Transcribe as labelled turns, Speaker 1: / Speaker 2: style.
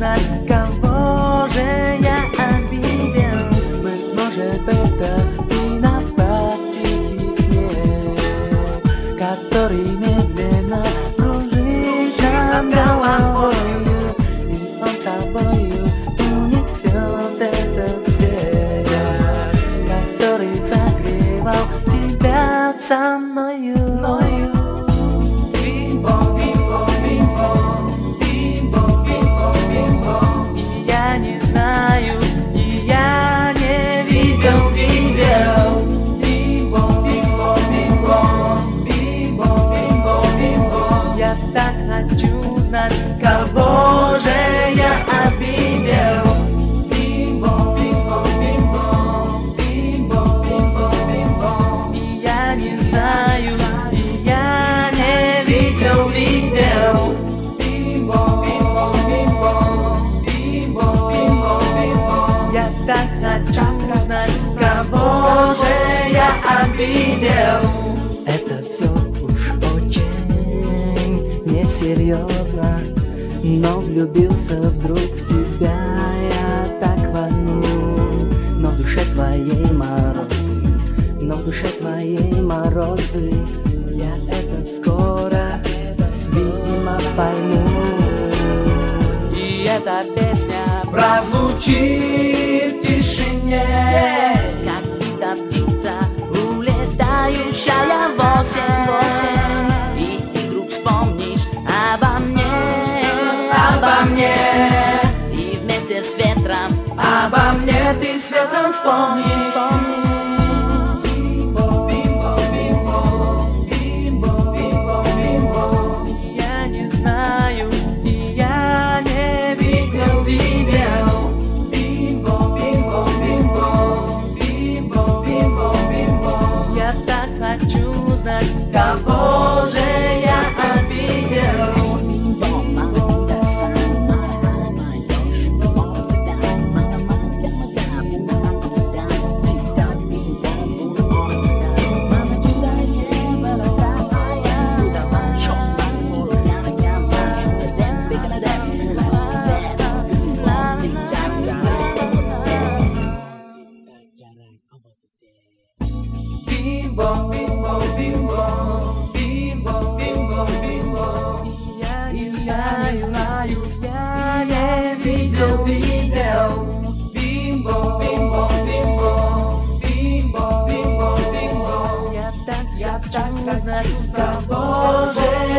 Speaker 1: узнать, кого же я обидел. Быть может, это виноват тихий снег, который медленно кружит над головою, и он собою унесет этот свет, который согревал тебя со мною. И я не знаю, и я не видел. Я так хочу знать, кого же я обидел. И я не знаю, и я не видел. Я так хочу знать, кого же я обидел.
Speaker 2: Это все уж очень несерьезно, но влюбился вдруг в тебя я так рвану. Но в душе твоей морозы, я это скоро, видимо, пойму.
Speaker 1: И эта песня прозвучит в тишине,
Speaker 2: Как будто птица, улетающая в осень. И ты вдруг вспомнишь обо мне, и вместе с ветром
Speaker 1: обо мне ты с ветром вспомнишь. Я не знаю, и я не видел. Я так хочу знать, кого же я обидел. Я не знаю, я не видел. Я так хочу знать, кого же